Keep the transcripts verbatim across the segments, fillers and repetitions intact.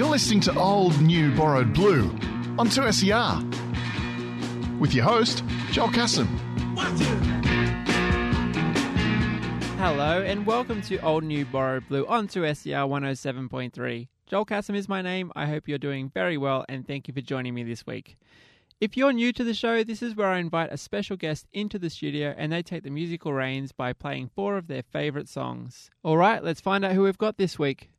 You're listening to Old, New, Borrowed Blue on two S E R with your host, Joel Cassim. Hello and welcome to Old, New, Borrowed Blue on two S E R one oh seven point three. Joel Cassim is my name. I hope you're doing very well and thank you for joining me this week. If you're new to the show, this is where I invite a special guest into the studio and they take the musical reins by playing four of their favourite songs. All right, let's find out who we've got this week.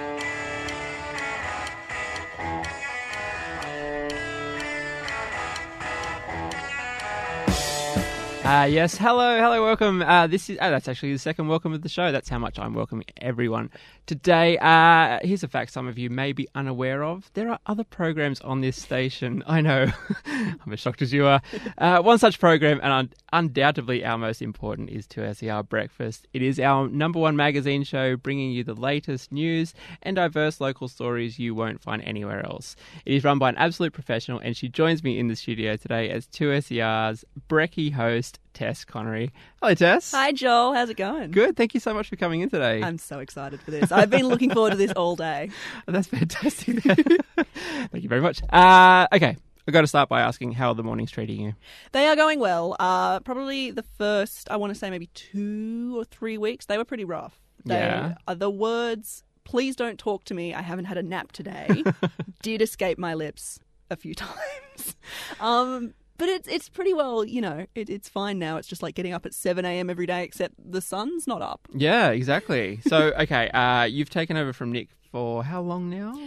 Uh, yes, hello, hello, welcome. Uh, this is, oh, that's actually the second welcome of the show. That's how much I'm welcoming everyone. Today, uh, here's a fact some of you may be unaware of. There are other programs on this station. I know, I'm as shocked as you are. Uh, one such program, and un- undoubtedly our most important, is two S E R Breakfast. It is our number one magazine show, bringing you the latest news and diverse local stories you won't find anywhere else. It is run by an absolute professional, and she joins me in the studio today as two S E R's Brekkie host, Tess Connery. Hello, Tess. Hi, Joel. How's it going? Good. Thank you so much for coming in today. I'm so excited for this. I've been looking forward to this all day. That's fantastic. Thank you very much. Uh, okay. I've got to start by asking, how are the mornings treating you? They are going well. Uh, probably the first, I want to say maybe two or three weeks, they were pretty rough. They, Yeah. Uh, the words, please don't talk to me, I haven't had a nap today, did escape my lips a few times. Um... But it's it's pretty well, you know, it, it's fine now. It's just like getting up at seven a.m. every day, except the sun's not up. Yeah, exactly. So, okay, uh, you've taken over from Nick for how long now?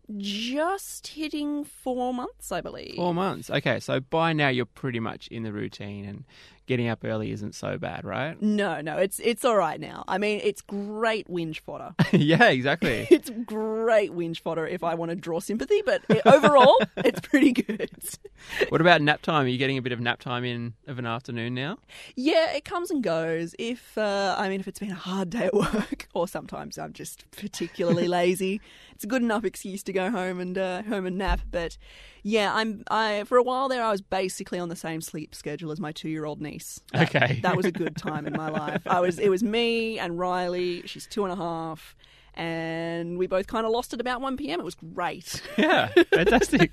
Just hitting four months, I believe. Four months. Okay, so by now you're pretty much in the routine and getting up early isn't so bad, right? No, no, it's it's all right now. I mean, it's great whinge fodder. Yeah, exactly. It's great whinge fodder if I want to draw sympathy, but it, overall, it's pretty good. What about nap time? Are you getting a bit of nap time in of an afternoon now? Yeah, it comes and goes. If uh, I mean, if it's been a hard day at work, or sometimes I'm just particularly lazy, it's a good enough excuse to go home and uh, home and nap. But yeah, I'm I for a while there, I was basically on the same sleep schedule as my two-year-old niece. That, Okay, that was a good time in my life. I was it was me and Riley. She's two and a half. And we both kind of lost at about one p.m. It was great. Yeah, fantastic.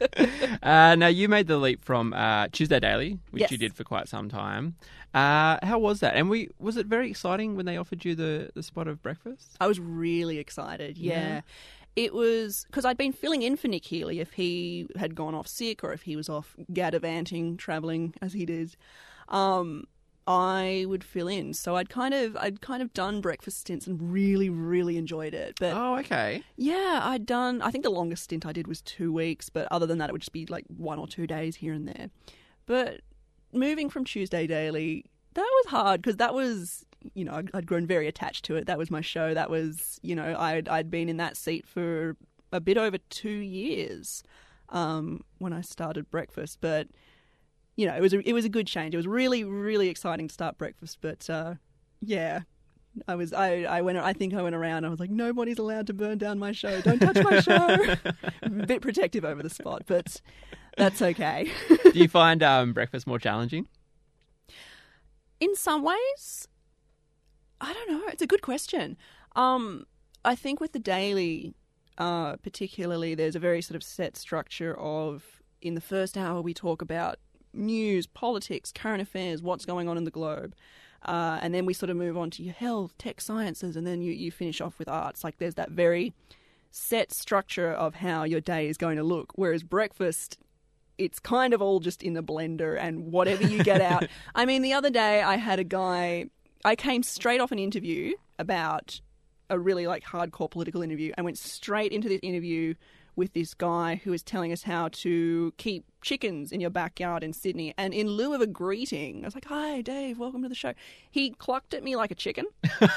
uh, now, you made the leap from uh, Tuesday Daily, which Yes. you did for quite some time. Uh, how was that? And we was it very exciting when they offered you the, the spot of breakfast? I was really excited, yeah. Yeah. It was because I'd been filling in for Nick Healy if he had gone off sick or if he was off gaddavanting, travelling as he did. Um, I would fill in. So I'd kind of I'd kind of done breakfast stints and really, really enjoyed it. But Oh, okay. yeah, I'd done, I think the longest stint I did was two weeks, but other than that, it would just be like one or two days here and there. But moving from Tuesday Daily, that was hard because that was, you know, I'd, I'd grown very attached to it. That was my show. That was, you know, I'd, I'd been in that seat for a bit over two years um, when I started breakfast. But, you know, it was a, it was a good change. It was really, really exciting to start breakfast. But, uh, yeah. I was I, I went I think I went around I was like, nobody's allowed to burn down my show, don't touch my show. A bit protective over the spot, but that's okay. Do you find um, breakfast more challenging? In some ways, I don't know, it's a good question. um I think with the Daily uh particularly, there's a very sort of set structure of, in the first hour we talk about news, politics, current affairs, what's going on in the globe. Uh, and then we sort of move on to your health, tech sciences, and then you, you finish off with arts. Like there's that very set structure of how your day is going to look. Whereas breakfast, it's kind of all just in the blender and whatever you get out. I mean, the other day I had a guy, I came straight off an interview about a really like hardcore political interview. I went straight into this interview with this guy who was telling us how to keep chickens in your backyard in Sydney. And in lieu of a greeting, I was like, hi, Dave, welcome to the show. He clucked at me like a chicken.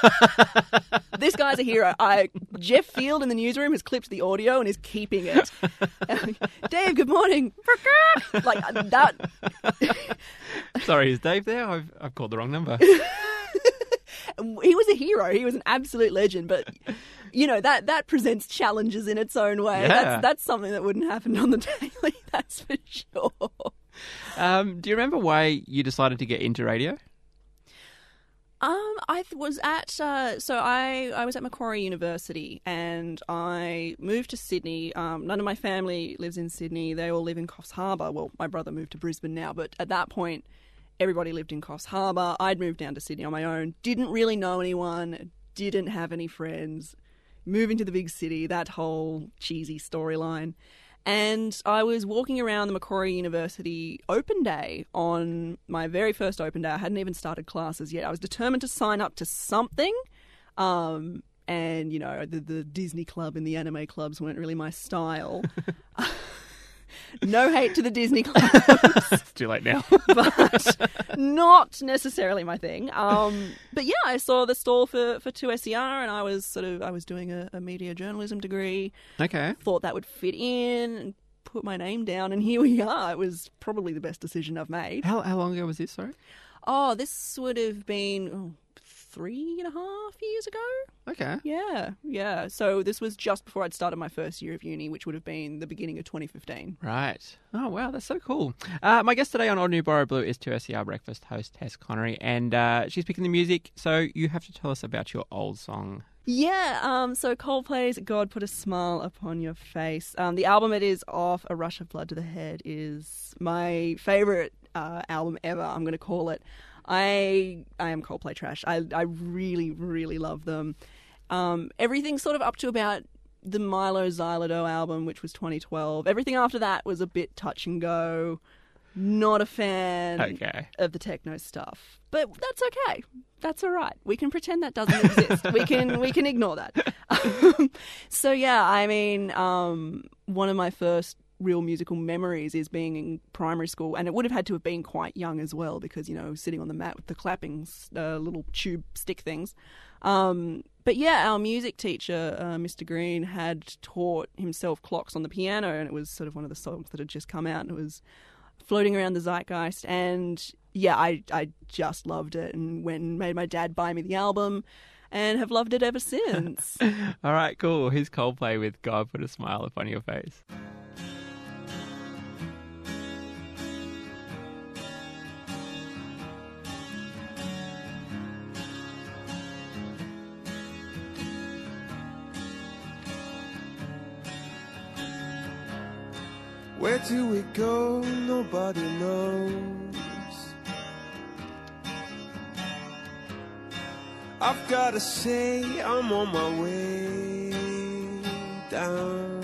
This guy's a hero. I Jeff Field in the newsroom has clipped the audio and is keeping it. Dave, good morning. Like that. Sorry, is Dave there? I've, I've called the wrong number. He was a hero. He was an absolute legend. But, you know, that, that presents challenges in its own way. Yeah. That's, that's something that wouldn't happen on the Daily, that's for sure. Um, do you remember why you decided to get into radio? Um, I th- was at uh, so I, I was at Macquarie University and I moved to Sydney. Um, none of my family lives in Sydney. They all live in Coffs Harbour. Well, my brother moved to Brisbane now, but at that point, everybody lived in Coffs Harbour. I'd moved down to Sydney on my own. Didn't really know anyone. Didn't have any friends. Moving to the big city, that whole cheesy storyline. And I was walking around the Macquarie University open day on my very first open day. I hadn't even started classes yet. I was determined to sign up to something. Um, and, you know, the, the Disney club and the anime clubs weren't really my style. No hate to the Disney clubs. It's too late now. But not necessarily my thing. Um, but yeah, I saw the stall for, for two S E R and I was sort of, I was doing a, a media journalism degree. Okay. Thought that would fit in and put my name down and here we are. It was probably the best decision I've made. How, how long ago was this, sorry? Oh, this would have been oh, three and a half years ago. Okay. Yeah, yeah. So this was just before I'd started my first year of uni, which would have been the beginning of twenty fifteen. Right. Oh, wow, that's so cool. Uh, my guest today on Old New Borrowed Blue is two S E R Breakfast host Tess Connery, and uh, she's picking the music, so you have to tell us about your old song. Yeah, um, so Coldplay's God Put a Smile Upon Your Face. Um, the album it is off, A Rush of Blood to the Head, is my favourite uh, album ever, I'm going to call it. I I am Coldplay trash. I, I really, really love them. Um, everything sort of up to about the Milo Xyloto album, which was twenty twelve. Everything after that was a bit touch and go. Not a fan Okay. of the techno stuff. But that's okay. That's all right. We can pretend that doesn't exist. we can we can ignore that. So yeah, I mean, um, one of my first real musical memories is being in primary school, and it would have had to have been quite young as well because, you know, sitting on the mat with the clapping uh, little tube stick things. Um, but yeah, our music teacher, uh, Mister Green, had taught himself Clocks on the piano, and it was sort of one of the songs that had just come out, and it was floating around the zeitgeist. And yeah, I I just loved it, and went and made my dad buy me the album, and have loved it ever since. All right, cool. Here's Coldplay with God Put a Smile Upon Your Face. Where do we go? Nobody knows. I've gotta say I'm on my way down.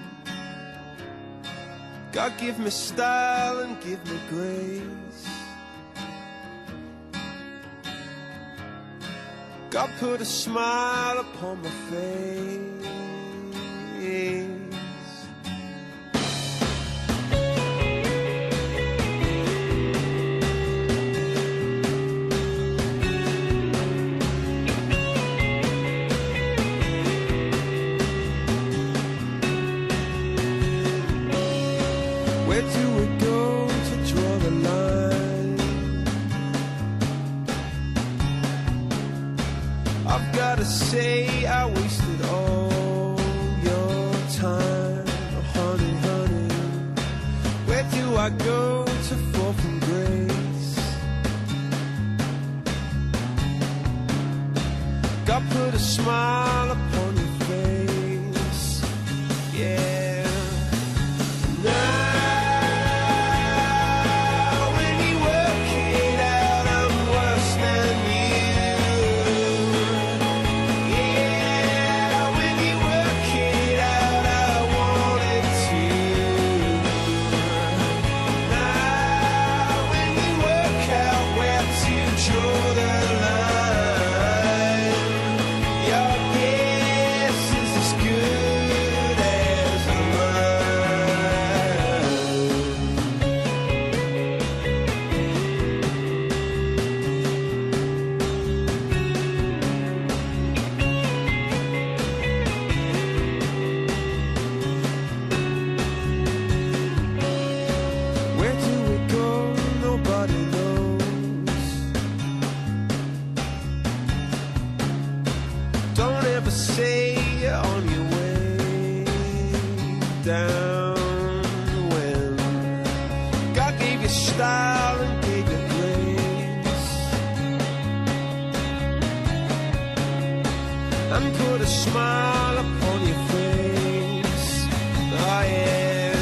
God give me style and give me grace. God put a smile upon my face. Where do we go to draw the line? I've gotta say I wasted all your time, oh, honey, honey. Where do I go to fall from grace? God put a smile upon your face, yeah. Say you're on your way down when God gave you style and gave you grace. and put a smile upon your face. Oh yeah.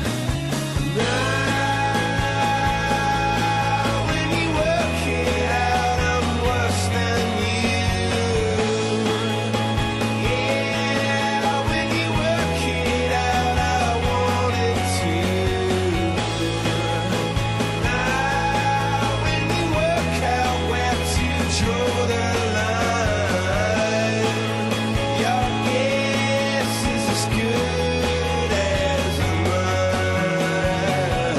Now when you work it out, I'm worse than you. Yeah, when you work it out, I wanted to. Now when you work out where to draw the line, your guess is as good as mine.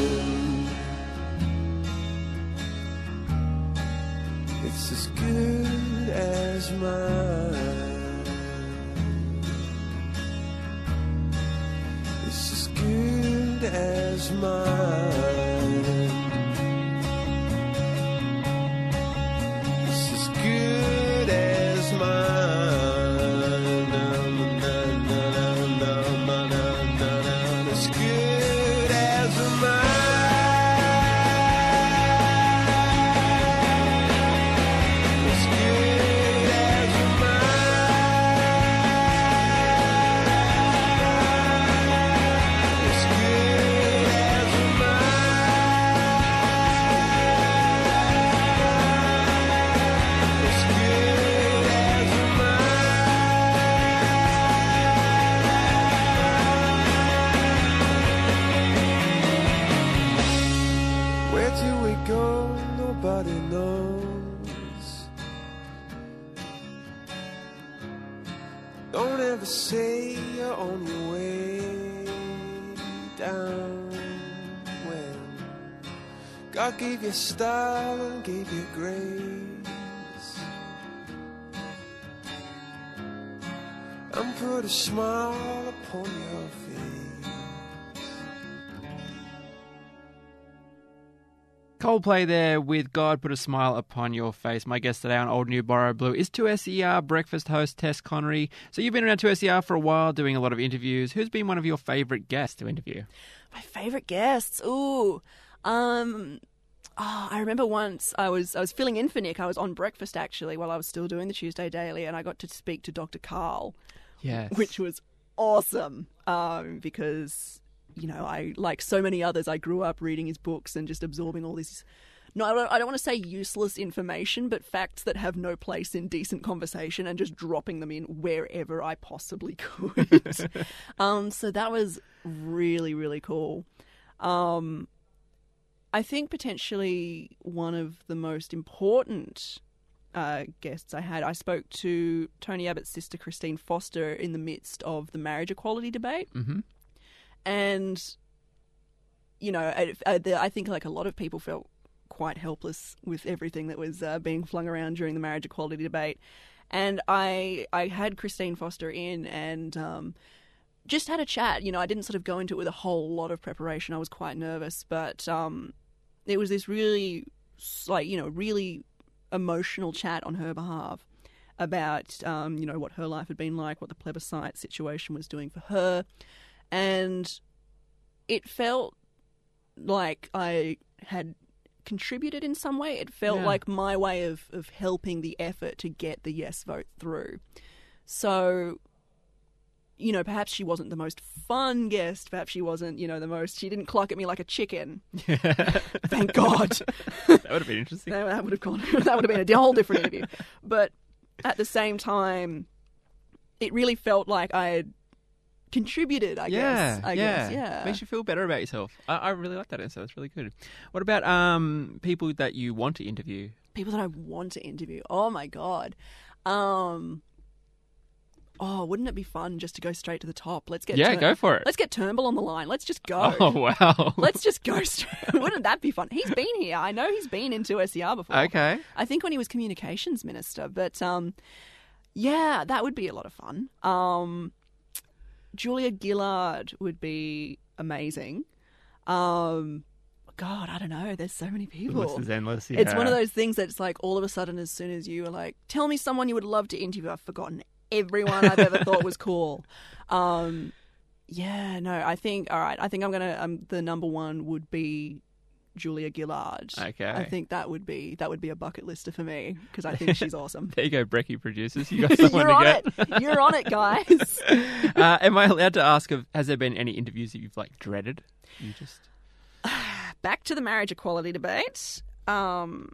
It's as good as mine. It's as good as mine. It's as good as mine. Na, na, na, na, na, na, na, na. As good as mine. As good as mine. As good as mine. As good as mine. Where do we go? Nobody knows. Don't ever say you're on your way down when God gave you style and gave you grace and put a smile upon your face. Coldplay there with God Put a Smile Upon Your Face. My guest today on Old New Borrowed Blue is two S E R breakfast host Tess Connery. So you've been around two S E R for a while doing a lot of interviews. Who's been one of your favourite guests to interview? My favourite guests? Ooh. Um... Oh, I remember once I was I was filling in for Nick. I was on breakfast, actually, while I was still doing the Tuesday Daily, and I got to speak to Doctor Carl, Yes. which was awesome um, because, you know, I, like so many others, I grew up reading his books and just absorbing all this, no, I don't, I don't want to say useless information, but facts that have no place in decent conversation and just dropping them in wherever I possibly could. um, so that was really, really cool. Um, I think potentially one of the most important uh, guests I had, I spoke to Tony Abbott's sister, Christine Foster, in the midst of the marriage equality debate. Mm-hmm. And, you know, I, I, I think like a lot of people felt quite helpless with everything that was uh, being flung around during the marriage equality debate. And I I had Christine Foster in and um, just had a chat. You know, I didn't sort of go into it with a whole lot of preparation. I was quite nervous, but um, it was this really, like, you know, really emotional chat on her behalf about, um, you know, what her life had been like, what the plebiscite situation was doing for her. And it felt like I had contributed in some way. It felt Yeah. like my way of, of helping the effort to get the yes vote through. So, you know, perhaps she wasn't the most fun guest. Perhaps she wasn't, you know, the most... She didn't cluck at me like a chicken. Thank God. That would have been interesting. That, that would have gone... That would have been a whole different interview. But at the same time, it really felt like I had contributed, I yeah, guess. I yeah. guess, yeah. Makes you feel better about yourself. I, I really like that answer. It's really good. What about um people that you want to interview? People that I want to interview. Oh, my God. Um... Oh, wouldn't it be fun just to go straight to the top? Let's get Yeah, Tur- go for it. Let's get Turnbull on the line. Let's just go. Oh, wow. Let's just go straight. Wouldn't that be fun? He's been here. I know he's been in two S E R before. Okay. I think when he was communications minister. But um, yeah, that would be a lot of fun. Um, Julia Gillard would be amazing. Um, God, I don't know. There's so many The people. list is endless. It's one of yeah. those things that's like all of a sudden, as soon as you are like, tell me someone you would love to interview, I've forgotten everyone I've ever thought was cool. Um, yeah, no, I think, all right, I think I'm going to, um, the number one would be Julia Gillard. Okay. I think that would be that would be a bucket lister for me because I think she's awesome. There you go, Brecky producers. You got someone You're on to get. it. You're on it, guys. uh, am I allowed to ask, of, has there been any interviews that you've like dreaded? You just Back to the marriage equality debate. Um,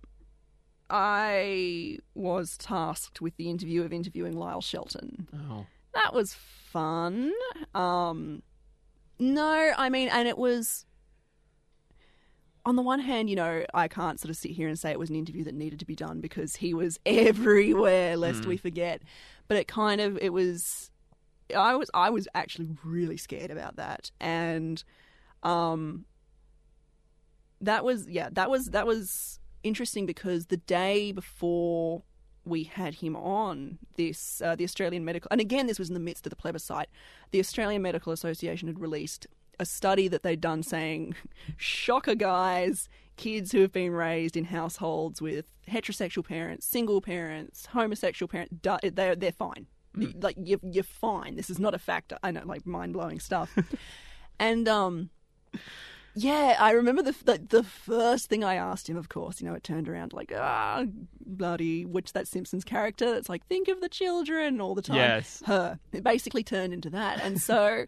I was tasked with the interview of interviewing Lyle Shelton. oh That was fun. Um, no, I mean, and it was, on the one hand, you know, I can't sort of sit here and say it was an interview that needed to be done because he was everywhere, lest Mm. we forget. But it kind of, it was, I was, I was actually really scared about that. And, um, that was, yeah, that was, that was interesting because the day before we had him on this, uh, the Australian Medical, and again, this was in the midst of the plebiscite, the Australian Medical Association had released a study that they'd done saying, shocker guys, kids who have been raised in households with heterosexual parents, single parents, homosexual parents, they're, they're fine. Mm. Like, you're, you're fine. This is not a factor. I know, like, mind-blowing stuff. and, um... yeah, I remember the, the the first thing I asked him, of course, you know, it turned around like, ah, bloody, which that Simpsons character that's like, think of the children all the time. Yes. Her. It basically turned into that. And so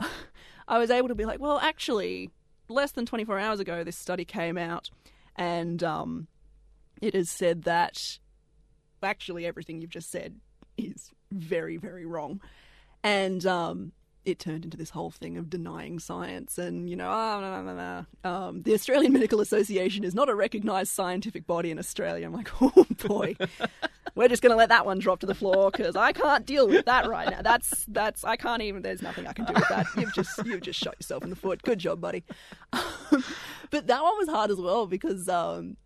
I was able to be like, well, actually, less than twenty-four hours ago, this study came out and um, it has said that actually everything you've just said is very, very wrong. And um it turned into this whole thing of denying science and, you know, oh, no, no, no, no. Um, the Australian Medical Association is not a recognised scientific body in Australia. I'm like, oh, boy, we're just going to let that one drop to the floor because I can't deal with that right now. That's, that's, I can't even, there's nothing I can do with that. You've just, you've just shot yourself in the foot. Good job, buddy. Um, but that one was hard as well because um,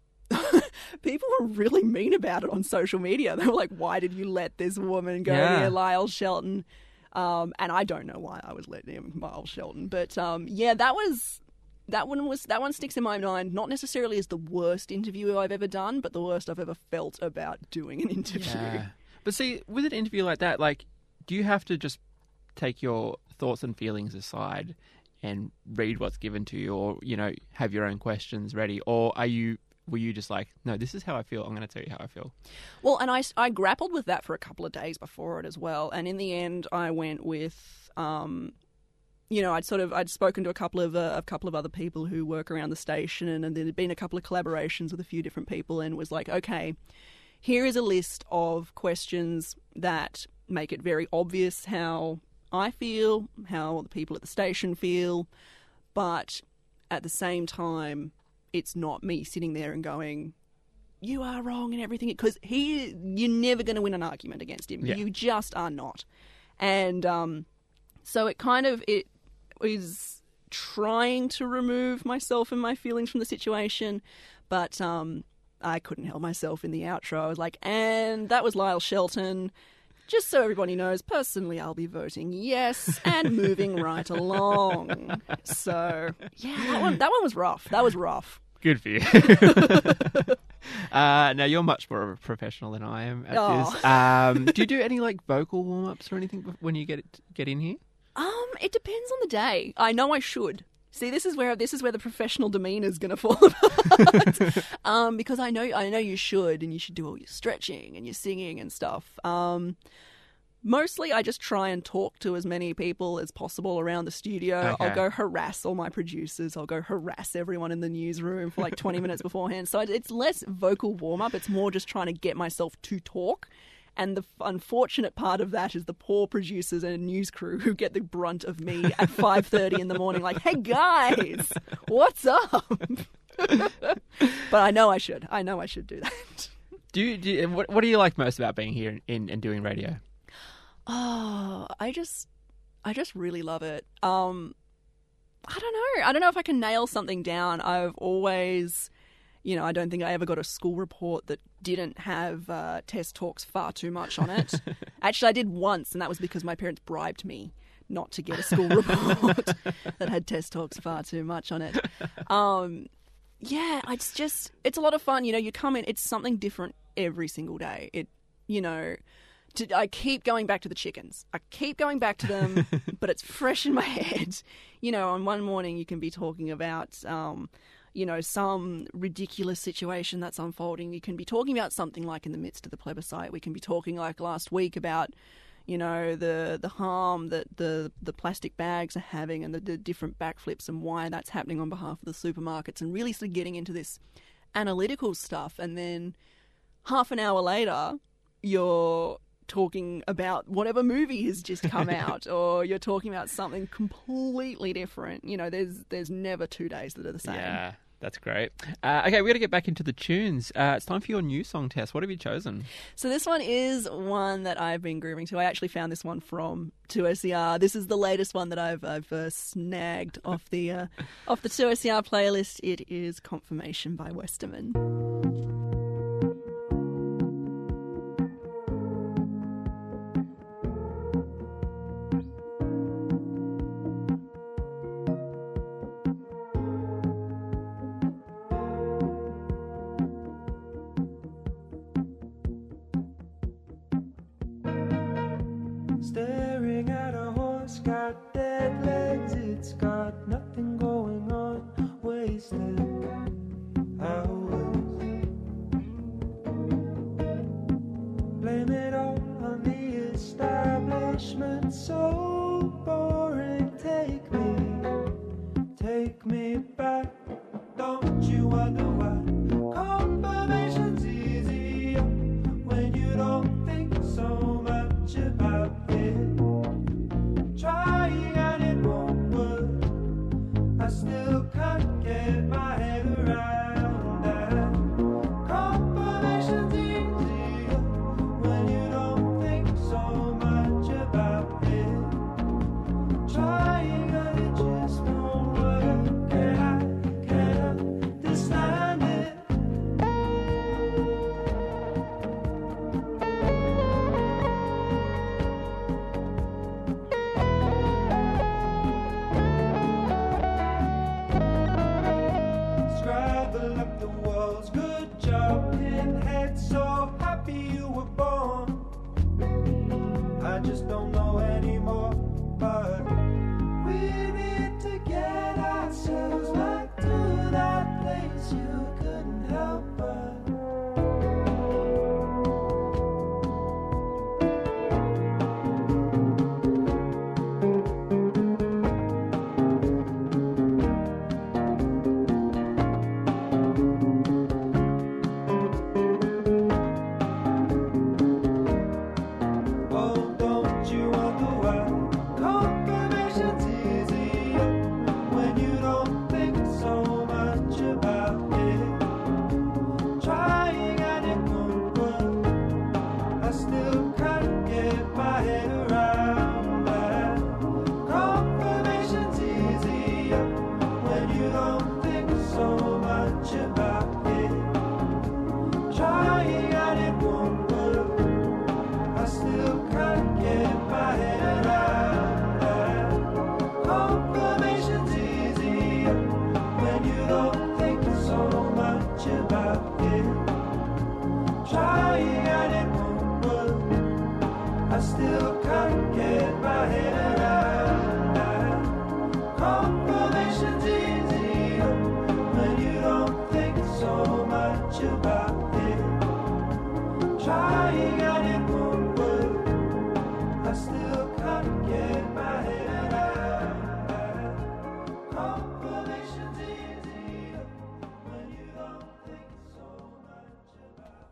people were really mean about it on social media. They were like, why did you let this woman go Yeah. near Lyle Shelton? Um, and I don't know why I was letting him Miles Shelton, but um, yeah, that was that one was that one sticks in my mind. Not necessarily as the worst interview I've ever done, but the worst I've ever felt about doing an interview. Yeah. But see, with an interview like that, like, do you have to just take your thoughts and feelings aside and read what's given to you, or, you know, have your own questions ready, or are you? Were you just like, no, this is how I feel, I'm going to tell you how I feel? Well, and I, I grappled with that for a couple of days before it as well. And in the end, I went with, um, you know, I'd sort of, I'd spoken to a couple of, uh, a couple of other people who work around the station, and, and there'd been a couple of collaborations with a few different people, and was like, okay, here is a list of questions that make it very obvious how I feel, how the people at the station feel, but at the same time, it's not me sitting there and going, you are wrong and everything. Because he, you're never going to win an argument against him. Yeah. You just are not. And um, so it kind of, it is trying to remove myself and my feelings from the situation. But um, I couldn't help myself in the outro. I was like, and that was Lyle Shelton. Just so everybody knows, personally, I'll be voting yes and moving right along. So, yeah, that one, that one was rough. That was rough. Good for you. uh, now, you're much more of a professional than I am at Oh. this. Um, do you do any, like, vocal warm-ups or anything bef- when you get it, get in here? Um, it depends on the day. I know I should. See, this is where this is where the professional demeanor is going to fall apart. um, because I know I know you should, and you should do all your stretching and your singing and stuff. Um, mostly, I just try and talk to as many people as possible around the studio. Okay. I'll go harass all my producers. I'll go harass everyone in the newsroom for like twenty minutes beforehand. So it's less vocal warm up. It's more just trying to get myself to talk. And the unfortunate part of that is the poor producers and news crew who get the brunt of me at five thirty in the morning like, hey, guys, what's up? But I know I should. I know I should do that. Do you, do you, what, what do you like most about being here in, and doing radio? Oh, I just, I just really love it. Um, I don't know. I don't know if I can nail something down. I've always... You know, I don't think I ever got a school report that didn't have uh, test talks far too much on it. Actually, I did once, and that was because my parents bribed me not to get a school report that had test talks far too much on it. Um, yeah, it's just, it's a lot of fun. You know, you come in, it's something different every single day. It, you know, to, I keep going back to the chickens. I keep going back to them, but it's fresh in my head. You know, on one morning you can be talking about... Um, you know, some ridiculous situation that's unfolding. You can be talking about something like in the midst of the plebiscite. We can be talking like last week about, you know, the the harm that the, the plastic bags are having and the, the different backflips and why that's happening on behalf of the supermarkets, and really sort of getting into this analytical stuff. And then half an hour later, you're talking about whatever movie has just come out, or you're talking about something completely different. You know, there's there's never two days that are the same. Yeah, that's great. Uh, okay, we got to get back into the tunes. Uh, it's time for your new song, Tess. What have you chosen? So this one is one that I've been grooving to. I actually found this one from two S E R. This is the latest one that I've I've uh, snagged off the uh, off the two S E R playlist. It is Confirmation by Westerman. Staring at a horse, got dead legs, it's got nothing going on, wasted hours. Blame it all on the establishment, so boring. Take me, take me back. Don't you wonder why confirmation's easier when you don't think so much about it? Trying and it won't work. I still can't get my head around that. Confirmation's easier when you don't think so much about it. Trying and it just won't work. Can I, can I understand it? Scrabble up the walls, good job, pinhead. So happy you were born. I just don't know anymore, but we need to get ourselves back to that place you couldn't help but. Oh, don't you wonder why confirmation's easier when you don't think so much about it? Trying and it won't work. I still can't get my head around that. Confirmation's easier when you don't think so much about it. Trying and it won't work. I still can't get my head around that. Confirmation's easier when you don't think so much about it. Trying and it won't work. I still can't get my head around that. Confirmation's easier when you don't think so much about it. Trying and it won't work. I still can't get my head around that. Confirmation's easier when you don't think so much about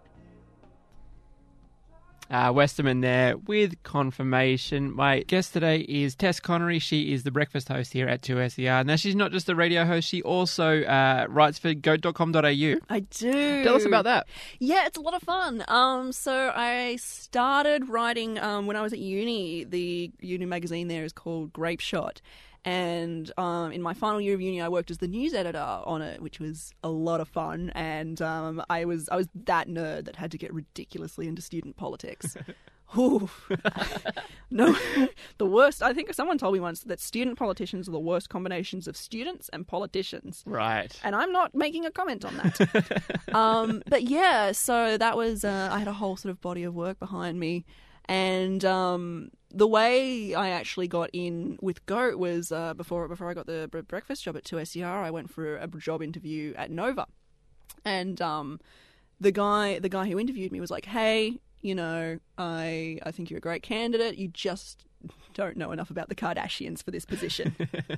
it. Uh, Westerman there with Confirmation. My guest today is Tess Connery. She is the breakfast host here at two S E R. Now, she's not just a radio host, she also uh, writes for goat dot com dot a u. I do. Tell us about that. Yeah, it's a lot of fun. Um, so I started writing um, when I was at uni. The uni magazine there is called Grape Shot. And um, in my final year of uni, I worked as the news editor on it, which was a lot of fun. And um, I was I was that nerd that had to get ridiculously into student politics. Ooh. No, the worst. I think someone told me once that student politicians are the worst combinations of students and politicians. Right. And I'm not making a comment on that. um, but yeah, so that was, uh, I had a whole sort of body of work behind me. And um, the way I actually got in with Goat was uh, before before I got the bre- breakfast job at two S E R. I went for a job interview at Nova, and um, the guy the guy who interviewed me was like, "Hey, you know, I I think you're a great candidate. You just don't know enough about the Kardashians for this position.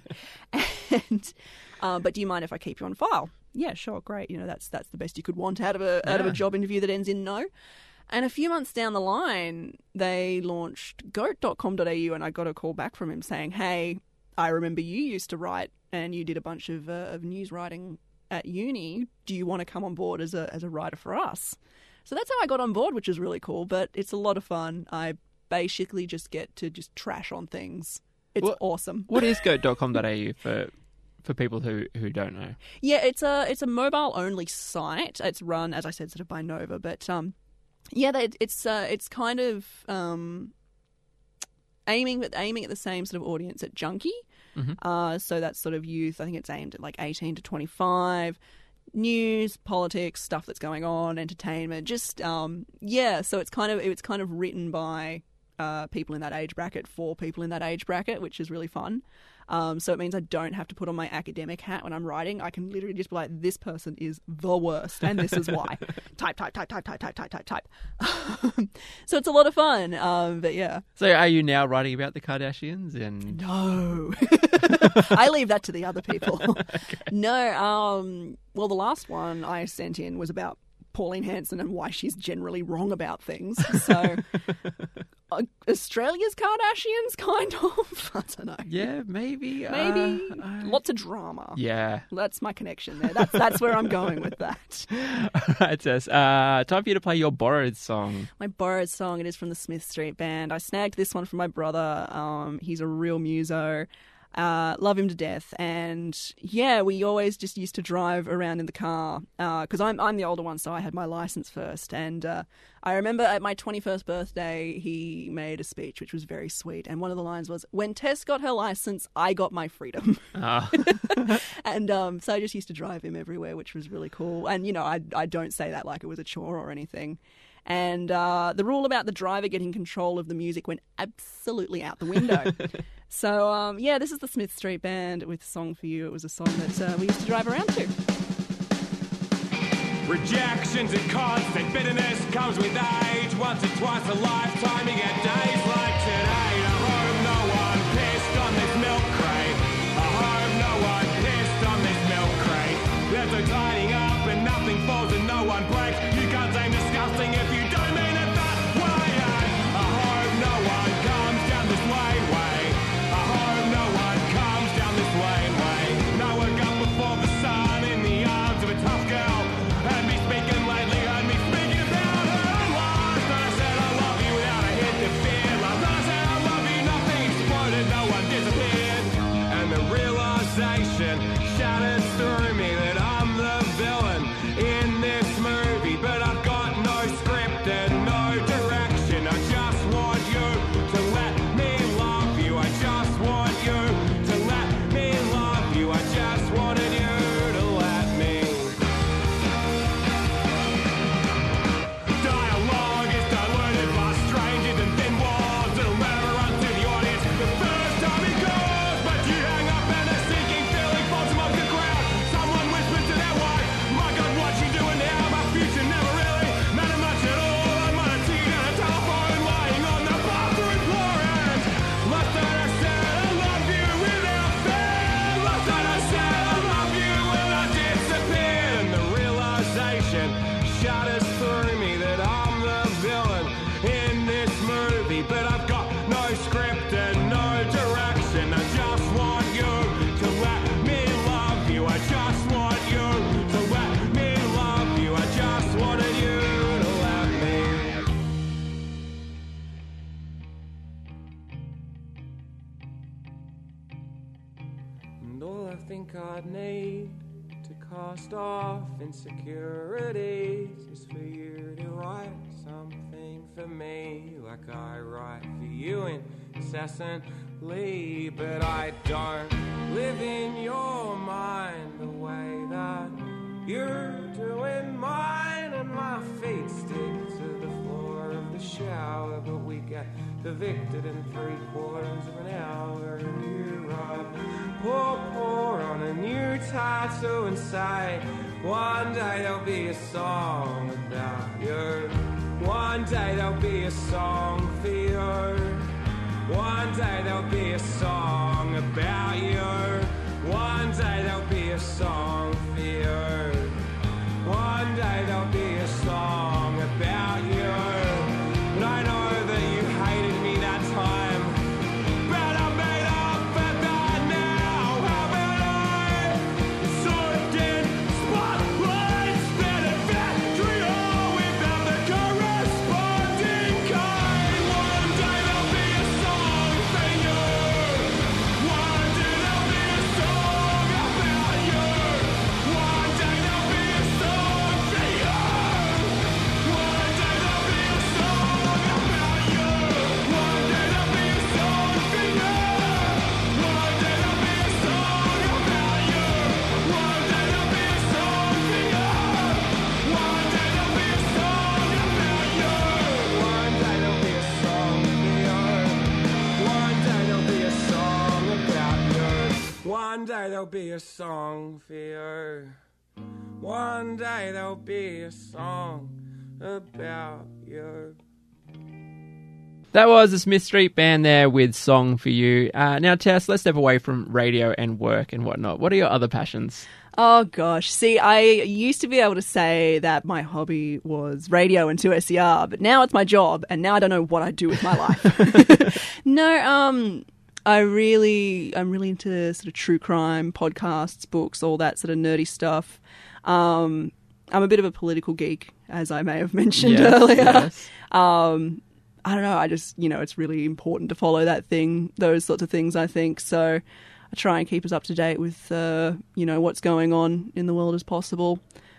and uh, but do you mind if I keep you on file?" Yeah, sure, great. You know, that's that's the best you could want out of a out of a Yeah. job interview that ends in no. And a few months down the line, they launched goat dot com dot a u, and I got a call back from him saying, "Hey, I remember you used to write, and you did a bunch of uh, of news writing at uni. Do you want to come on board as a as a writer for us?" So that's how I got on board, which is really cool. But it's a lot of fun. I basically just get to just trash on things. It's What- awesome. What is goat dot com dot a u for for people who, who don't know? Yeah, it's a it's a mobile only site. It's run, as I said, sort of by Nova, but um, yeah, they, it's uh, it's kind of um, aiming at aiming at the same sort of audience at Junkie. Mhm. Uh, so that's sort of youth. I think it's aimed at like eighteen to twenty-five. News, politics, stuff that's going on, entertainment. Just um, yeah. So it's kind of it's kind of written by uh, people in that age bracket for people in that age bracket, which is really fun. Um, so it means I don't have to put on my academic hat when I'm writing. I can literally just be like, this person is the worst, and this is why. type, type, type, type, type, type, type, type, type. So it's a lot of fun. Um, but yeah. So are you now writing about the Kardashians? And No. I leave that to the other people. No. Um, well, the last one I sent in was about Pauline Hanson and why she's generally wrong about things. So uh, Australia's Kardashians, kind of. I don't know. yeah, maybe. Maybe. Uh, uh, Lots of drama. yeah. That's my connection there. That's that's where I'm going with that. All right, Tess. Uh, time for you to play your borrowed song. My borrowed song, it is from the Smith Street Band. I snagged this one from my brother. Um, he's a real muso. Uh, love him to death. And yeah, we always just used to drive around in the car because I'm I'm the older one, so I had my license first. And uh, I remember at my twenty-first birthday, he made a speech which was very sweet. And one of the lines was, "When Tess got her license, I got my freedom." Uh, And um, so I just used to drive him everywhere, which was really cool. And, you know, I, I don't say that like it was a chore or anything. And uh, the rule about the driver getting control of the music went absolutely out the window. So, um, yeah, this is the Smith Street Band with a song for you. It was a song that uh, we used to drive around to. Rejections and constant bitterness comes with age. Once or twice a lifetime, you get days like today. I hope no one pissed on this milk crate. I hope no one pissed on this milk crate. There's no tidying up and nothing falls and no one breaks. You can't say disgusting if you don't mean it that way. I hope no one comes down this way, way. I hope no one comes down this way, way. No one got before the sun in the arms of a tough girl. Heard me speaking lately, heard me speaking about her lost. And I said I love you without a hint of fear. Last night I said I love you, nothing exploded, no one disappeared. And the realization shattered through me that I'm the villain in this movie. But I've got no script and no direction. I just want you to let me love you. I just want you to let me love you. I just wanted you to let me. Dialogue is diluted by strangers and thin walls. It'll never run through the audience the first time it goes. But you hang up and a sinking feeling falls among the crowd. Someone whispers to their wife, "My God, what you doing now? My future never really mattered much at all. I'm on a T V and a telephone lying on the bathroom floor. And last night I said I love you without fail. Last night I said I love you when I disappeared. And the realization shatters through me that I'm the villain in this movie. But I've got no script and no direction. I just want you to let me love you. I just want you to let me love you. I just wanted you to let me. And all I think I'd need to cast off insecurities is for you to write something for me like I write for you incessantly. But I don't live in your mind the way that you do in mine. And my feet stick to the floor of the shower, but we get the evicted in three quarters of an hour. You run, pour, pour on a new tattoo inside. One day there'll be a song about you. One day there'll be a song for you. One day there'll be a song about you. One day there'll be a song for you. One day there'll be a song about you. And I know that you hated me that time, but I made up for that now. How about I? Soaked in spotlight, spit a vitriol without the corresponding kind. One day there'll be a song for you. One day there'll be a song about you. One day there'll be a song for you. One day there'll be a song about you. One day there'll be a song for you. One day there'll be a song about you. One day there'll be a song for you. One day there'll be a song about you. One day there'll be a song for you. One day there'll be a song about you. One day there'll be a song for you. One day there'll be a song about you. That was the Smith Street Band there with Song for You. Uh, now, Tess, let's step away from radio and work and whatnot. What are your other passions? Oh, gosh. See, I used to be able to say that my hobby was radio and two S E R, but now it's my job, and now I don't know what I do with my life. No, um, I really, I'm really into sort of true crime, podcasts, books, all that sort of nerdy stuff. Um, I'm a bit of a political geek, as I may have mentioned Yes, earlier. yes. Um, I don't know. I just, you know, it's really important to follow that thing, those sorts of things, I think. So I try and keep us up to date with, uh, you know, what's going on in the world as possible.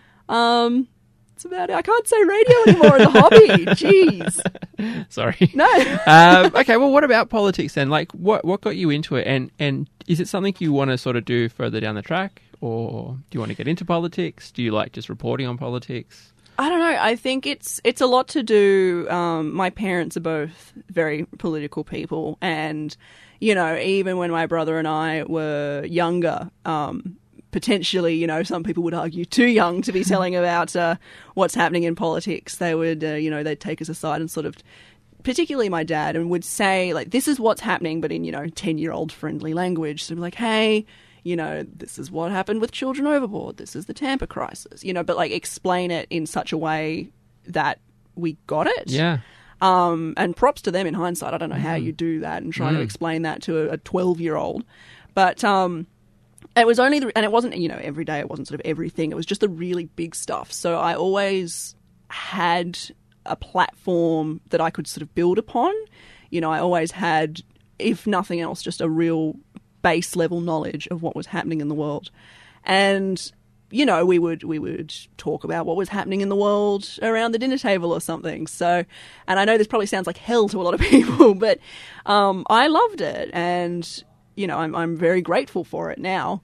Um, that's about it. I can't say radio anymore as a hobby. Jeez. Sorry. No. um, okay, well, what about politics then? Like, what what got you into it? And, and is it something you want to sort of do further down the track? Or do you want to get into politics? Do you like just reporting on politics? I don't know. I think it's it's a lot to do. Um, my parents are both very political people, and you know, even when my brother and I were younger, um, potentially, you know, some people would argue too young to be telling about uh, what's happening in politics. They would, uh, you know, they'd take us aside and sort of, particularly my dad, and would say like, "This is what's happening," but in, you know, ten-year-old friendly language. So be like, "Hey, you know, this is what happened with Children Overboard. This is the Tampa crisis," you know, but like explain it in such a way that we got it. Yeah. Um, and props to them in hindsight. I don't know how you do that and trying Mm. to explain that to a twelve-year-old. But um, it was only, the, and it wasn't, you know, every day. It wasn't sort of everything. It was just the really big stuff. So I always had a platform that I could sort of build upon. You know, I always had, if nothing else, just a real base level knowledge of what was happening in the world. And, you know, we would we would talk about what was happening in the world around the dinner table or something. So, and I know this probably sounds like hell to a lot of people, but um, I loved it. And, you know, I'm I'm very grateful for it now.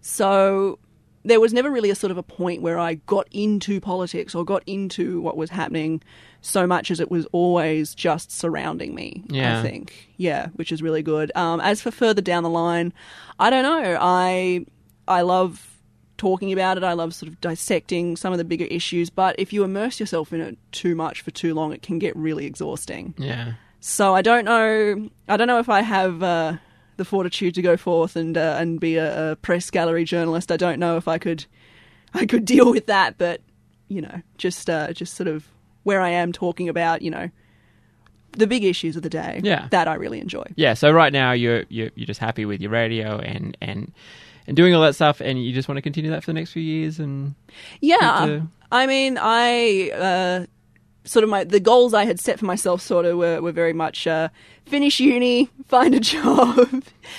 So there was never really a sort of a point where I got into politics or got into what was happening so much as it was always just surrounding me, Yeah. I think. Yeah, which is really good. Um, as for further down the line, I don't know. I I love talking about it. I love sort of dissecting some of the bigger issues. But if you immerse yourself in it too much for too long, it can get really exhausting. Yeah. So I don't know. I don't know if I have uh, the fortitude to go forth and uh, and be a, a press gallery journalist. I don't know if I could I could deal with that. But you know, just uh, just sort of where I am talking about, you know, the big issues of the day. Yeah. That I really enjoy. Yeah, so right now you're you're you're just happy with your radio and and and doing all that stuff, and you just want to continue that for the next few years. And Yeah, keep the- I mean, I uh, sort of my the goals I had set for myself sort of were, were very much uh, finish uni, find a job,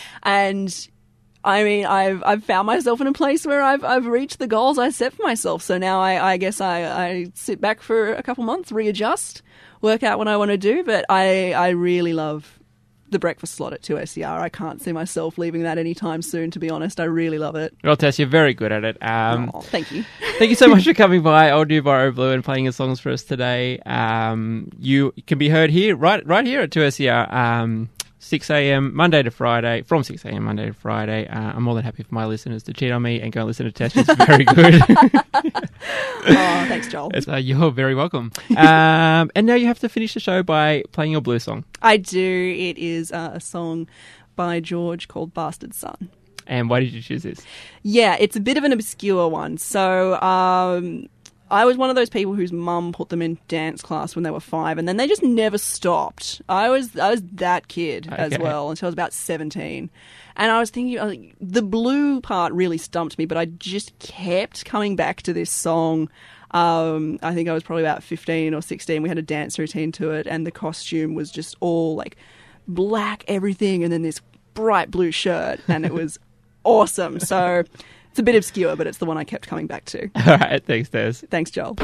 and I mean, I've I've found myself in a place where I've I've reached the goals I set for myself. So now I, I guess I, I sit back for a couple months, readjust, work out what I want to do. But I I really love the breakfast slot at two S E R. I can't see myself leaving that anytime soon, to be honest. I really love it. Well, Tess, you're very good at it. Um, oh, thank you. Thank you so much for coming by Old New Borrow Blue and playing your songs for us today. Um, you can be heard here, right right here at two S E R, um, six a.m. Monday to Friday, from six a.m. Monday to Friday. Uh, I'm more than happy for my listeners to cheat on me and go and listen to Tess. She's very good. Oh, thanks, Joel. Uh, you're very welcome. Um, and now you have to finish the show by playing your blue song. I do. It is uh, a song by George called Bastard Son. And why did you choose this? Yeah, it's a bit of an obscure one. So um, I was one of those people whose mum put them in dance class when they were five, and then they just never stopped. I was I was that kid Okay. as well until I was about seventeen. And I was thinking, I was like, the blue part really stumped me, but I just kept coming back to this song. Um, I think I was probably about fifteen or sixteen. We had a dance routine to it, and the costume was just all like black everything, and then this bright blue shirt, and it was awesome. So it's a bit obscure, but it's the one I kept coming back to. All right, thanks, Tess. Thanks, Joel.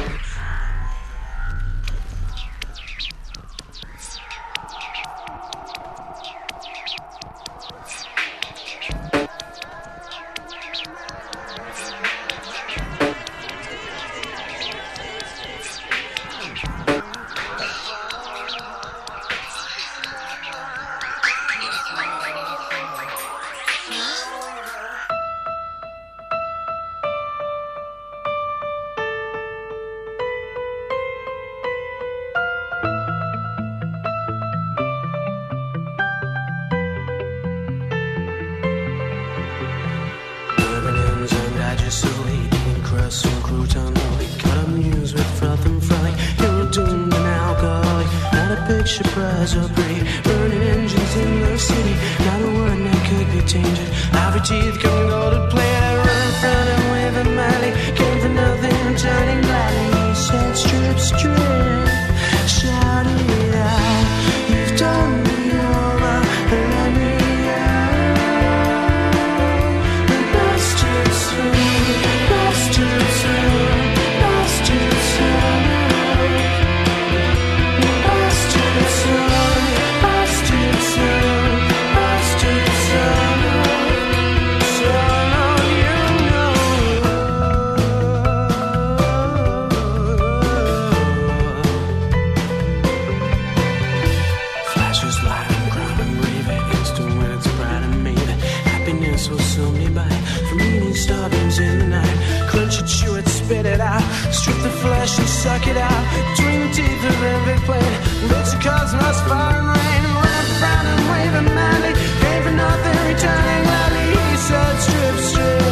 Surprise or break, burning engines in the city. Not a one that could be tainted. Every teeth can go to play. I run front and wave a Miley. Came for nothing, turning gladly. He said, strip, strip, shout it out. You've done me over, let me out. And bastard son, bastard son, bastard son. Spit it out, strip the flesh and suck it out. Between the teeth of every plate, bits of cosmos, fire and rain. And when I'm proud and waving madly, came for nothing, returning gladly. He said, strip, strip.